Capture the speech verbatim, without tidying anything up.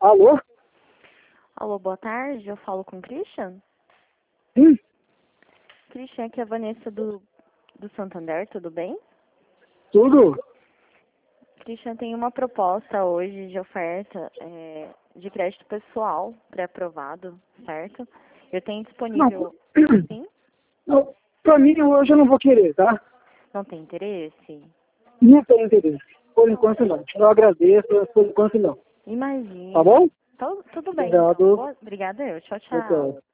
Alô? Alô, boa tarde. Eu falo com o Christian? Sim, Christian, aqui é a Vanessa do, do Santander, tudo bem? tudo? Christian, tem uma proposta hoje de oferta é, de crédito pessoal pré-aprovado, certo? Eu tenho disponível... Não, Sim? não, pra mim hoje eu não vou querer, tá? Não tem interesse? Não tenho interesse. Por enquanto não. Eu agradeço, mas por enquanto não. Tá Imagina. bom? Tô- tudo bem, então. Obrigado. Boa- Obrigada eu. Tchau, Tchau, tchau. tchau.